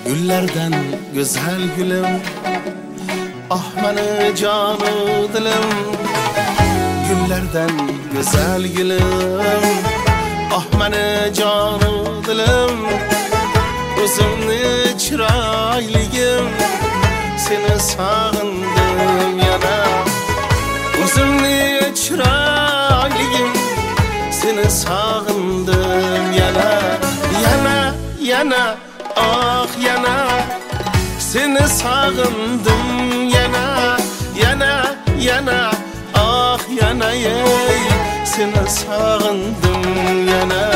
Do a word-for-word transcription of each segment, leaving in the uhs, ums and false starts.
Güllerden güzel gülüm, ah meni canı dilim. Güllerden güzel gülüm, ah meni canı dilim. Özümni çırayligim, seni sağındım yana. Özümni çırayligim, seni sağındım yana. Yana, yana, ah yana, seni sağındım yana. Yana, yana, ah yana ey, seni sağındım yana.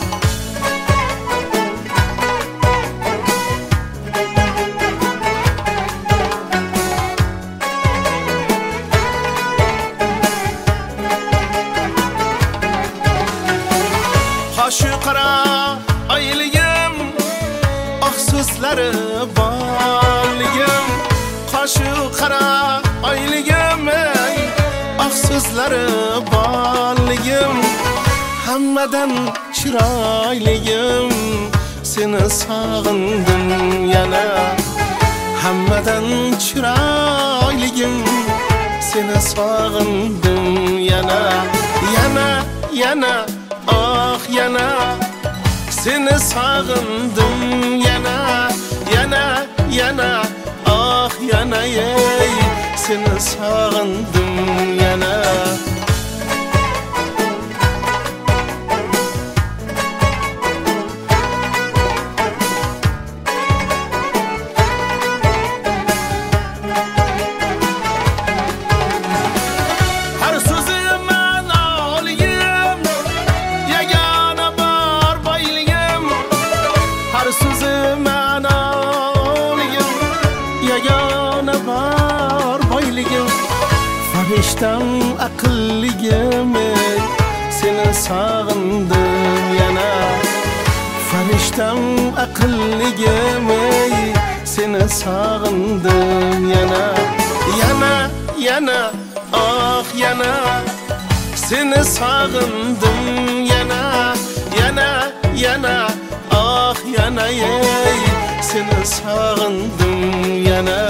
Kaşı kara ayligim, ah sözleri balligim. Kaşı kara ayligim, ey, ah sözleri balligim. Hammadan çırayligim, seni sağındım yana. Hammadan çırayligim, seni sağındım yana. Yana, yana, ah yana, seni sağındım yana. Yana, yana, ah yana ey, seni sağındım yana. Farishtam akılligim, seni sağındım yana. Farishtam akılligim, seni sağındım yana. Yana, yana, ah yana, seni sağındım yana. Yana, yana, ah yana ey, seni sağındım yana.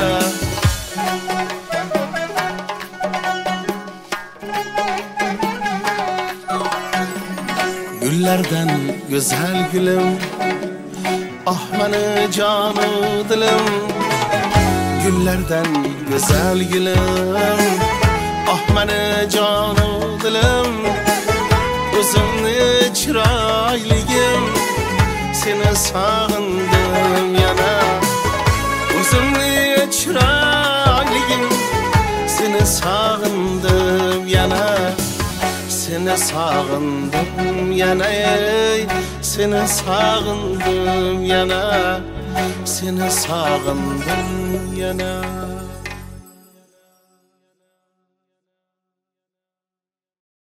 Güllerden güzel gülüm, ah meni canı dilim. Güllerden güzel gülüm, ah meni canı dilim. Özümni çırayligim, seni sağındım yana. Özümni çırayligim, seni sağındım yana. Seni sağındım yana ey, seni sağındım yana. Seni sağındım yana.